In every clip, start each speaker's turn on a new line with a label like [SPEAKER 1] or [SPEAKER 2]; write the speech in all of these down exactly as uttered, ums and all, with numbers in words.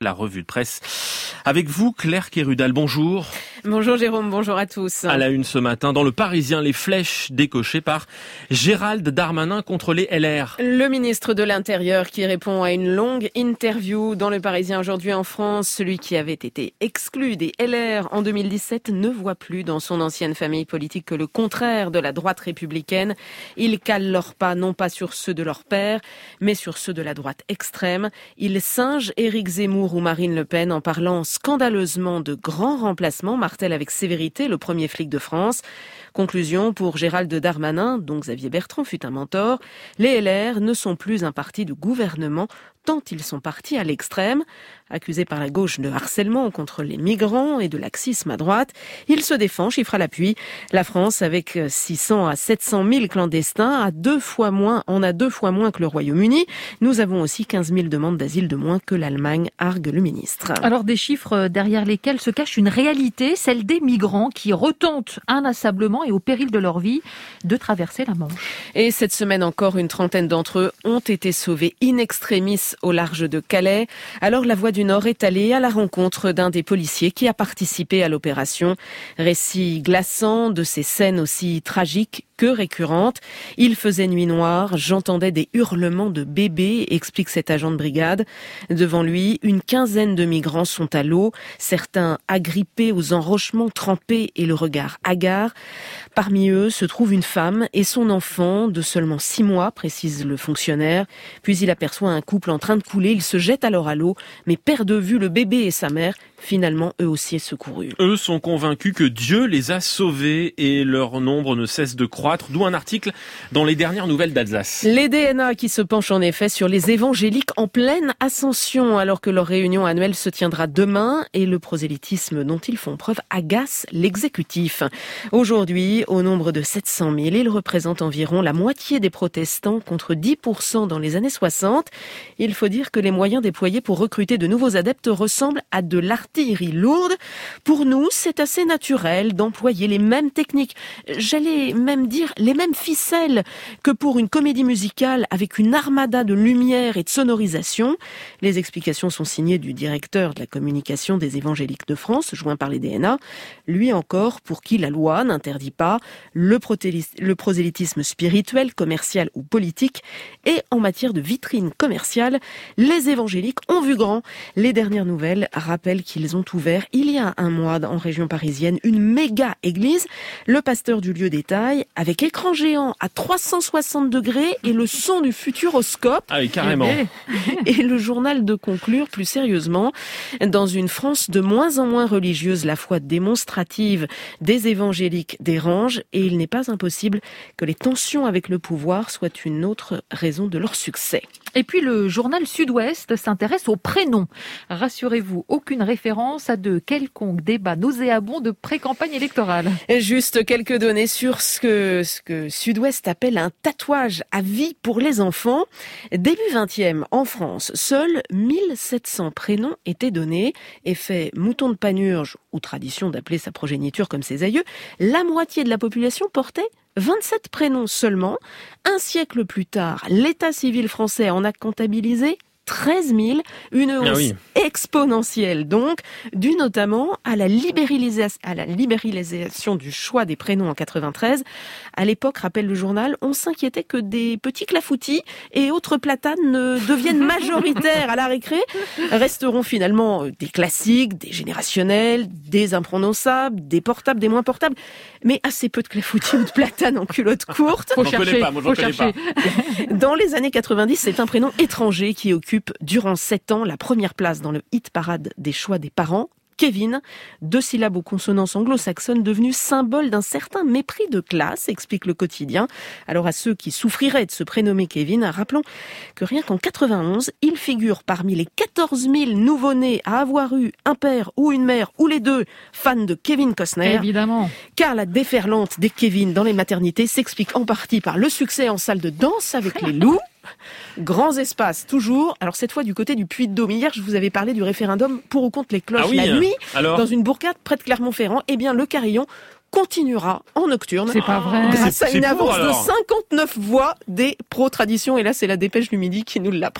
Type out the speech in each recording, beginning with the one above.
[SPEAKER 1] La revue de presse. Avec vous, Claire Quérudal, bonjour.
[SPEAKER 2] Bonjour Jérôme, bonjour à tous.
[SPEAKER 1] À la une ce matin, dans le Parisien, les flèches décochées par Gérald Darmanin contre les L R.
[SPEAKER 2] Le ministre de l'Intérieur qui répond à une longue interview dans le Parisien aujourd'hui en France. Celui qui avait été exclu des L R en deux mille dix-sept ne voit plus dans son ancienne famille politique que le contraire de la droite républicaine. Il cale leurs pas non pas sur ceux de leur père, mais sur ceux de la droite extrême. Il singe Éric Zemmour ou Marine Le Pen en parlant scandaleusement de grands remplacements, martèle avec sévérité le premier flic de France. Conclusion, pour Gérald Darmanin, dont Xavier Bertrand fut un mentor, les L R ne sont plus un parti de gouvernement tant ils sont partis à l'extrême. Accusé par la gauche de harcèlement contre les migrants et de laxisme à droite, il se défend, chiffre à l'appui. La France, avec six cents à sept cent mille clandestins, a deux fois moins, en a deux fois moins que le Royaume-Uni. Nous avons aussi quinze mille demandes d'asile de moins que l'Allemagne, argue le ministre.
[SPEAKER 3] Alors des chiffres derrière lesquels se cache une réalité, celle des migrants qui retentent inlassablement et au péril de leur vie de traverser la Manche.
[SPEAKER 2] Et cette semaine encore, une trentaine d'entre eux ont été sauvés in extremis au large de Calais. Alors la Voix du Nord est allée à la rencontre d'un des policiers qui a participé à l'opération. Récit glaçant de ces scènes aussi tragiques que récurrentes. Il faisait nuit noire, j'entendais des hurlements de bébés, explique cet agent de brigade. Devant lui, une quinzaine de migrants sont à l'eau, certains agrippés aux enrochements trempés et le regard hagard. Parmi eux se trouve une femme et son enfant de seulement six mois, précise le fonctionnaire. Puis il aperçoit un couple en train de couler, il se jette alors à l'eau, mais perd de vue le bébé et sa mère. Finalement, eux aussi secourus.
[SPEAKER 1] Eux sont convaincus que Dieu les a sauvés et leur nombre ne cesse de croître, d'où un article dans les dernières nouvelles d'Alsace.
[SPEAKER 2] Les D N A qui se penchent en effet sur les évangéliques en pleine ascension, alors que leur réunion annuelle se tiendra demain et le prosélytisme dont ils font preuve agace l'exécutif. Aujourd'hui, au nombre de sept cent mille, ils représentent environ la moitié des protestants contre dix pour cent dans les années soixante. Il faut dire que les moyens déployés pour recruter de nouveaux adeptes ressemblent à de l'artillerie lourde. Pour nous, c'est assez naturel d'employer les mêmes techniques, j'allais même dire les mêmes ficelles que pour une comédie musicale avec une armada de lumière et de sonorisation. Les explications sont signées du directeur de la communication des évangéliques de France, joint par les D N A. Lui encore, pour qui la loi n'interdit pas le, protélis- le prosélytisme spirituel, commercial ou politique. Et en matière de vitrine commerciale, les évangéliques ont vu grand. Les dernières nouvelles rappellent qu'ils Ils ont ouvert il y a un mois en région parisienne une méga église. Le pasteur du lieu détaille avec écran géant à trois cent soixante degrés et le son du futuroscope.
[SPEAKER 1] Ah oui, carrément.
[SPEAKER 2] Et, et le journal de conclure plus sérieusement. Dans une France de moins en moins religieuse, la foi démonstrative des évangéliques dérange et il n'est pas impossible que les tensions avec le pouvoir soient une autre raison de leur succès.
[SPEAKER 3] Et puis le journal Sud-Ouest s'intéresse aux prénoms. Rassurez-vous, aucune référence à de quelconques débats nauséabonds de pré-campagne électorale.
[SPEAKER 2] Et juste quelques données sur ce que, ce que Sud-Ouest appelle un tatouage à vie pour les enfants. Début vingtième, en France, seuls mille sept cents prénoms étaient donnés. Effet mouton de Panurge, ou tradition d'appeler sa progéniture comme ses aïeux, la moitié de la population portait vingt-sept prénoms seulement. Un siècle plus tard, l'état civil français en a comptabilisé treize mille, une hausse ah oui. exponentielle donc, due notamment à la, libéralisa- à la libéralisation du choix des prénoms en quatre-vingt-treize. À l'époque, rappelle le journal, on s'inquiétait que des petits clafoutis et autres platanes ne deviennent majoritaires à la récré. Resteront finalement des classiques, des générationnels, des imprononçables, des portables, des moins portables, mais assez peu de clafoutis ou de platanes en culotte courte.
[SPEAKER 1] Faut chercher, pas, moi, faut chercher.
[SPEAKER 2] Pas. Dans les années quatre-vingt-dix, c'est un prénom étranger qui occupe durant sept ans la première place dans le hit parade des choix des parents. Kevin, deux syllabes aux consonances anglo-saxonnes devenues symbole d'un certain mépris de classe, explique le quotidien. Alors à ceux qui souffriraient de se prénommer Kevin, rappelons que rien qu'en quatre-vingt-onze, il figure parmi les quatorze mille nouveau-nés à avoir eu un père ou une mère ou les deux fans de Kevin Costner.
[SPEAKER 3] Évidemment.
[SPEAKER 2] Car la déferlante des Kevin dans les maternités s'explique en partie par le succès en salle de danse avec les loups. Grands espaces, toujours. Alors cette fois du côté du Puy-de-Dôme. Hier, je vous avais parlé du référendum pour ou contre les cloches ah oui, la nuit, alors dans une bourgade près de Clermont-Ferrand. Eh bien, le carillon continuera en nocturne.
[SPEAKER 3] C'est pas vrai.
[SPEAKER 2] Grâce
[SPEAKER 1] c'est,
[SPEAKER 2] à une
[SPEAKER 1] c'est
[SPEAKER 2] avance
[SPEAKER 1] pour,
[SPEAKER 2] de cinquante-neuf voix des pro-traditions. Et là, c'est la dépêche du midi qui nous l'apprend.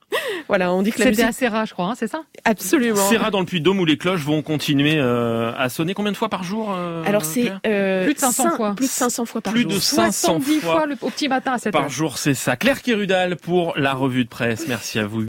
[SPEAKER 2] Voilà, on dit que la
[SPEAKER 3] C'était
[SPEAKER 2] musique...
[SPEAKER 3] à Serra, je crois, hein, c'est ça?
[SPEAKER 2] Absolument.
[SPEAKER 1] Serra dans le Puy-de-Dôme où les cloches vont continuer euh, à sonner combien de fois par jour euh,
[SPEAKER 2] Alors c'est euh,
[SPEAKER 3] plus de cinq cents
[SPEAKER 2] cinq,
[SPEAKER 3] fois.
[SPEAKER 2] Plus de cinq cents fois par
[SPEAKER 1] plus
[SPEAKER 2] jour.
[SPEAKER 1] de cinq cents
[SPEAKER 3] soixante-dix
[SPEAKER 1] fois,
[SPEAKER 3] fois le, au petit matin à sept heures.
[SPEAKER 1] par jour, c'est ça. Claire Kérudal pour la revue de presse. Merci à vous.